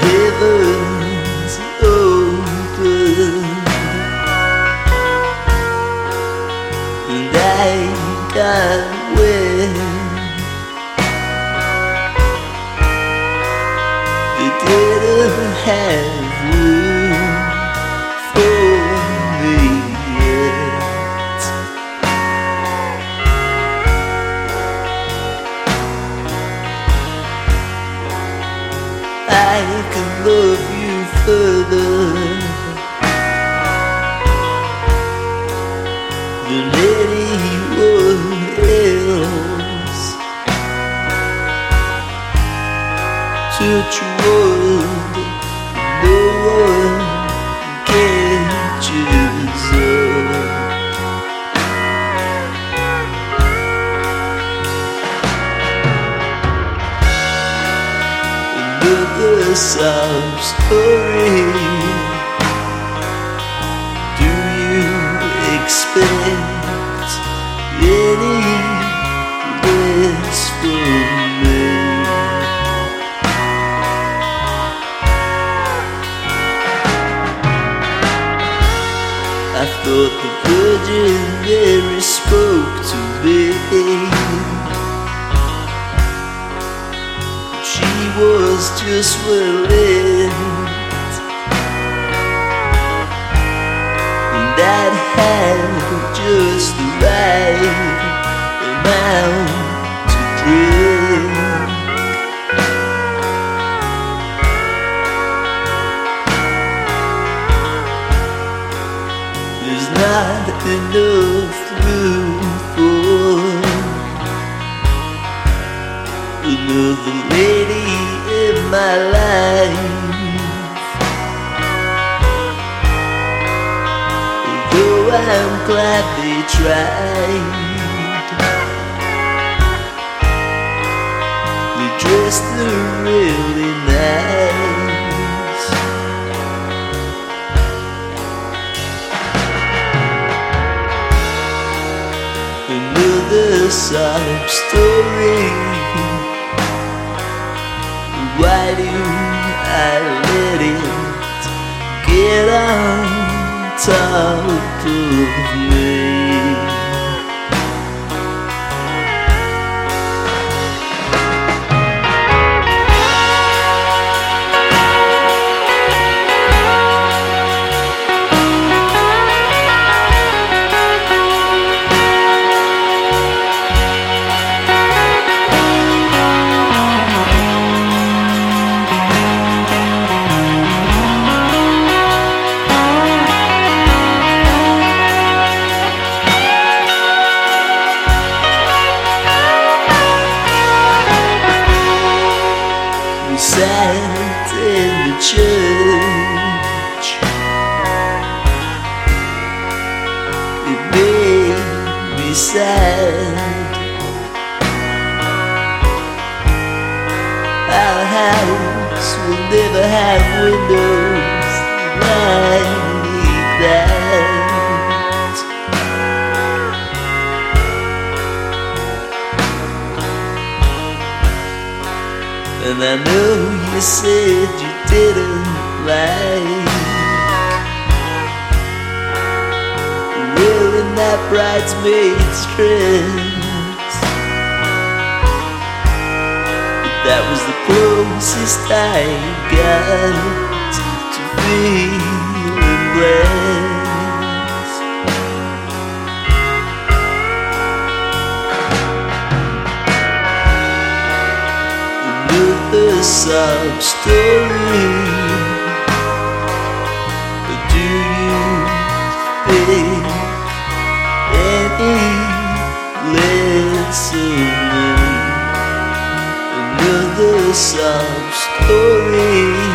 heavens open, and I got wet. They didn't have room for me yet. I can love you further than anyone else. Touch wood, no one catches up. Another sob story. Do you expect any less from me? I thought the Virgin Mary spoke to me. She was just willing, and I'd had just the right amount to drink. There's not enough room for another lady in my life. Although I'm glad they tried, they dressed her really nice. Another sob story. Why do I let it get on top of me? We sat in the church. It made me sad. Our house will never have windows like that. And I know you said you didn't like wearing that bridesmaid's dress, but that was the closest I got to feeling blessed. Another sob story. Do you think any less of me? Another sob story.